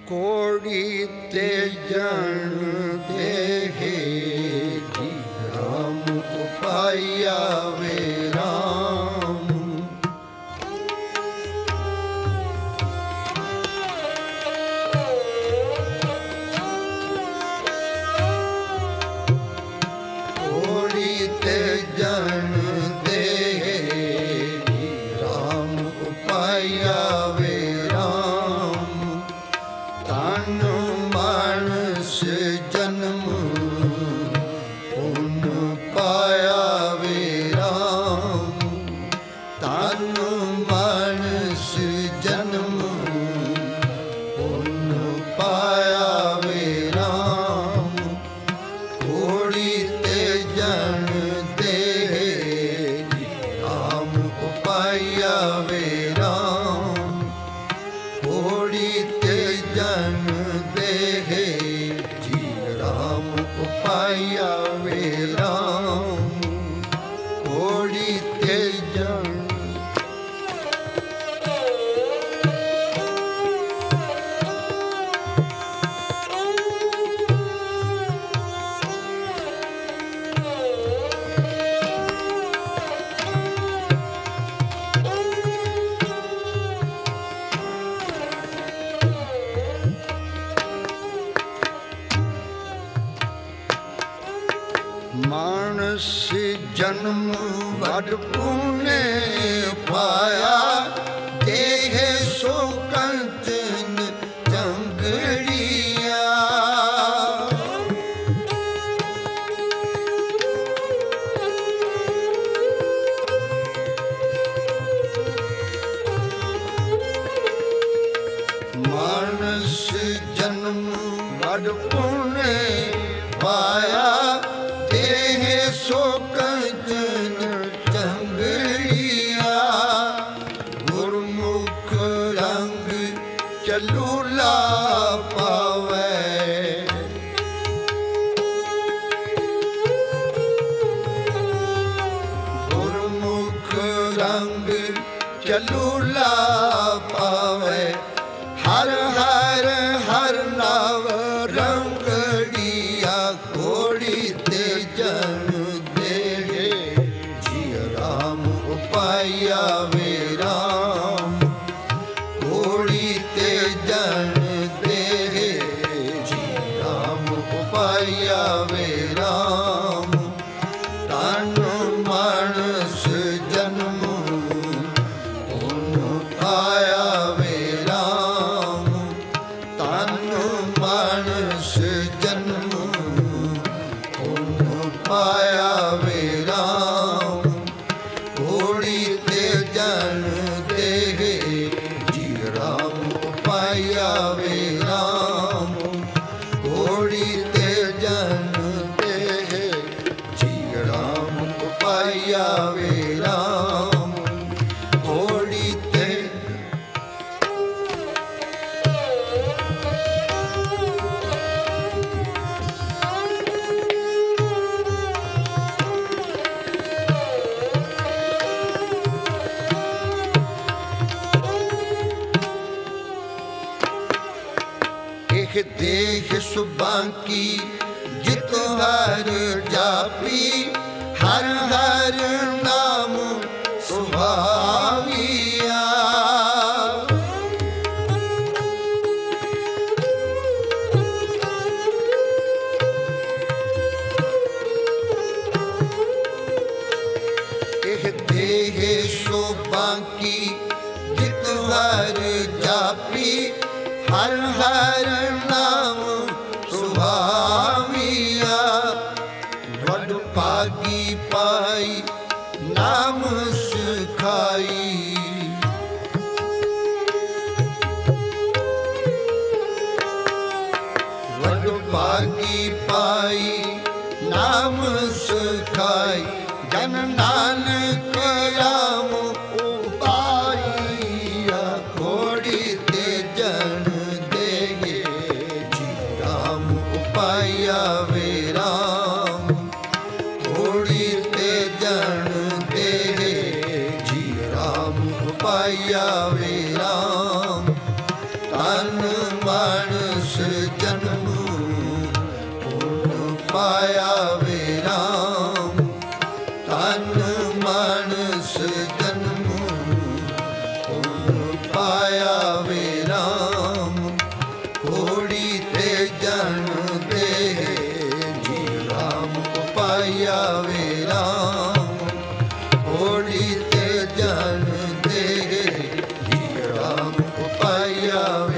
ਕੋੜੀ ਤੇ ਜਨ ਦੇਹੇ ਜੀ ਰਾਮ ਉਪਾਇਆ ਵੇ ਰਾਮ। ਕੋੜੀ ਤੇ ਜਨ ਦੇਹੇ ਜੀ ਰਾਮ ਉਪਾਇਆ ਵੇ ਤਨ ਮਾਨਸ ਜਨਮ ਪੁਨ ਪਾਇਆ ਵੇ ਰਾਮ। ਤਨ ਮਾਨਸ ਜਨਮ ਪੁਨ ਪਾਇਆ ਵੇ ਰਾਮ। ਕੋੜੀ ਤੇ ਜਨ ਦੇਹੇ ਰਾਮ ਉਪਾਇਆ ਵੇ ਰਾਮ। ਕੋੜੀ ਤੇ ਜਨ ਦੇਹੇ ਜੀ ਰਾਮ ਉਪਾਇਆ ਵੇ ਰਾਮ। ਕੋੜੀ ਤੇ ਜਨ ਮਾਨਸ ਜਨਮ ਵਡ ਪੁਨੇ ਪਾਇਆ। ਦੇਹੇ ਸੋ ਕੰਚਨ ਚੰਗੜੀਆ। ਮਾਨਸ ਜਨਮ ਵਡ ਪੁਨੇ ਪਾਇਆ। ਦੇਹੇ ਸੋ ਕੰਚਨ ਚੰਗੜੀਆ। ਗੁਰਮੁਖ ਰੰਗ ਚਲੂਲਾ ਪਾਵੈ। ਗੁਰਮੁਖ ਰੰਗ ਚਲੂਲਾ ਪਾਵੈ। ਹਰ ਹਰ ਹਰ ਨਾਮ ਰੰਗੜੀਆ। ਕੋੜੀ ਤੇ ਜਨ ਦੇਹੇ ਜੀ ਰਾਮ ਉਪਾਇਆ ਵੇ ਰਾਮ। ਕੋੜੀ ਤੇ ਜਨ ਦੇਹੇ ਜੀ ਰਾਮ ਉਪਾਇਆ ਵੇ ਰਾਮ। ਤਨ ਮਾਨਸ ਜਨਮ ਪੁਨ ਪਾਇਆ ਵੇ ਰਾਮ। ਤਨ ਮਾਨਸ ਜਨਮ ਪੁਨ ਪਾਇਆ ਵੇ ਰਾਮ। ਕੋੜੀ ਤੇ ਜਨ ਦੇਹੇ ਜੀ ਰਾਮ ਉਪਾਇਆ ਵੇ ਰਾਮ। ਕੋੜੀ ਤੇ ਜਨ ਦੇਹੇ ਜੀ ਰਾਮ ਉਪਾਇਆ ਵੇ ਰਾਮ। ਕੋੜੀ ਤੇ ਦੇਹ ਸੁਬਾਂਕੀ ਜਿਤ ਹਰ ਜਾਪੀ। ਹਰ ਹਰ ਨਾਮ ਸੁਭਾਵੀਆ। ਇਹ ਦੇਹ ਸੁਬਾਂਕੀ ਜਿਤ ਹਰ ਜਾਪੀ। ਹਰ ਹਰ ਨਾਮ ਸੁਭਾਵੀਆ। ਵਡ ਭਾਗੀ ਪਾਈ ਨਾਮ ਸਿਖਾਈ। ਵਡ ਭਾਗੀ ਪਾਈ ਨਾਮ ਸਿਖਾਈ। ਜਨ ਨਾਨਕ ਰਾਮ ਉਪਾਈਆ। ਕੋੜੀ ਤੇ ਜਨ ਦੇਹੇ ਜੀ ਰਾਮ ਉਪਾਇਆ ਵੇ ਰਾਮ। ਕੋੜੀ ਤੇ ਜਨ ਦੇਹੇ ਜੀ ਰਾਮ ਉਪਾਇਆ ਵੇ ਰਾਮ। ਤਨ ਮਾਨਸ ਜਨਮ ਪੁਨ ਪਾਇਆ ਵੇ ਰਾਮ। ਤਨ ਮਾਨਸ ਜਨਮ ਪੁਨ ਪਾਇਆ ਵੇ ਰਾਮ। ਘੋੜੀ ਤੇ ਜਨ ਦੇ ਜੀ ਰਾਮ ਪਾਇਆ ਵੇ ਰਾਮ। ਘੋੜੀ ਤੇ ਜਨ ਦੇ ਜੀ ਰਾਮ ਪਾਇਆ ਵੇ